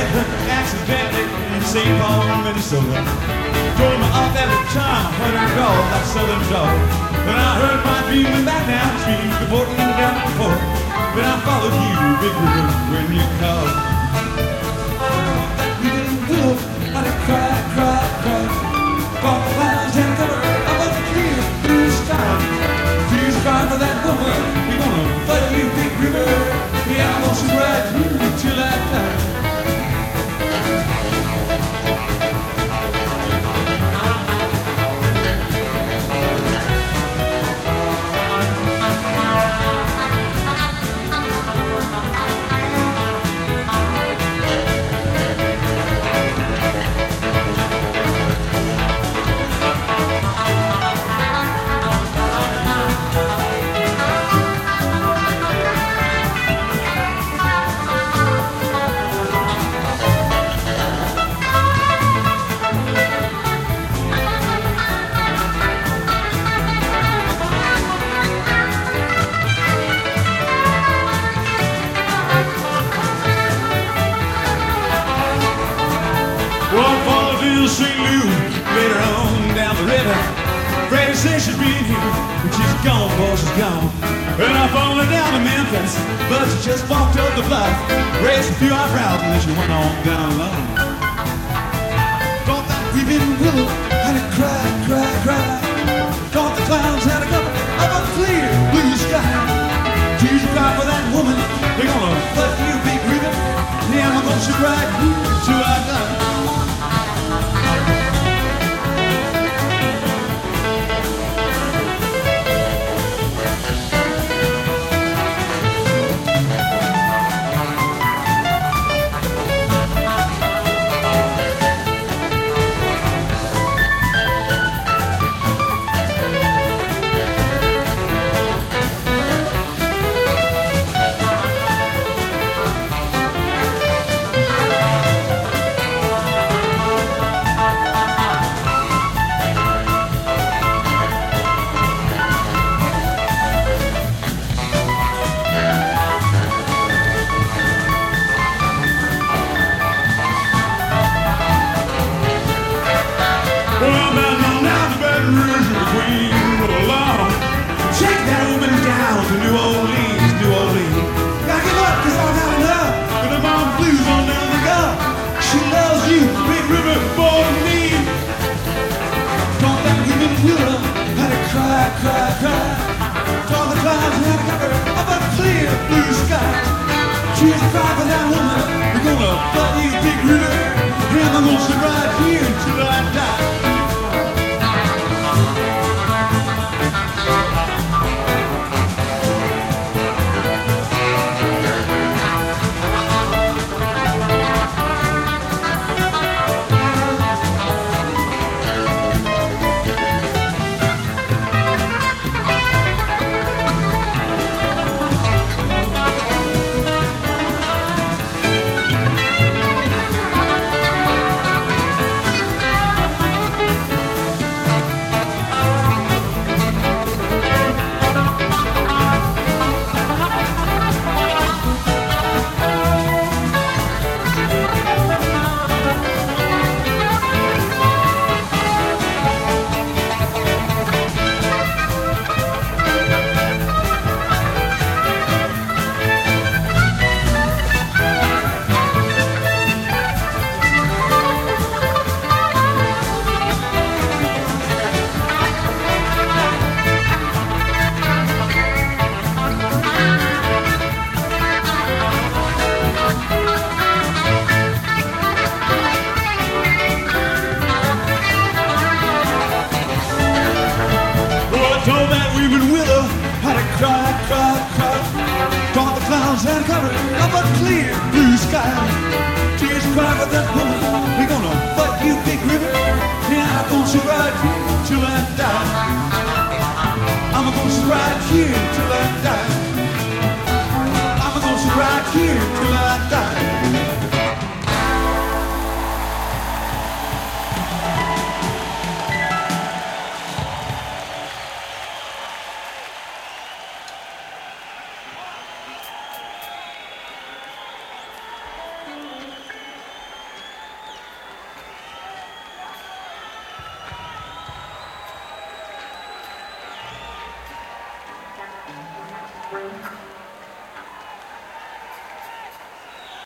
accidentally in St. Paul, Minnesota. Drove me off at the time when I called that southern dog. When I heard my dream went back down the street, before it went down before. Then I followed you, Big River, when you called. You didn't know how to cry, cry, cry. Walk the clouds and cover up a clear blue sky. Please cry for that woman. We're gonna fight you, Big River. Yeah, I'm gonna ride you till I die. St. Louis, later on down the river. Freddie says she's been here, but she's gone, boy, she's gone. And I followed her down to Memphis, but she just walked up the block, raised a few eyebrows, and then she went on down alone. Thought that weeping willow had to cry, cry, cry. Thought the clouds had to cover up a clear blue sky. Tears cry for that woman, they're gonna flood you, Big River. Yeah, I'm gonna sit right here till I die. New Orleans, New Orleans. Gotta give up, cause I'm not enough. But the mom blues on down the go. She loves you, Big River, more than me. Thought that weeping willow had to cry, cry, cry. Thought the clouds had to cover up a clear blue sky. She's crying for that woman. We're gonna flood you, Big River. And I'm gonna sit right here until I die.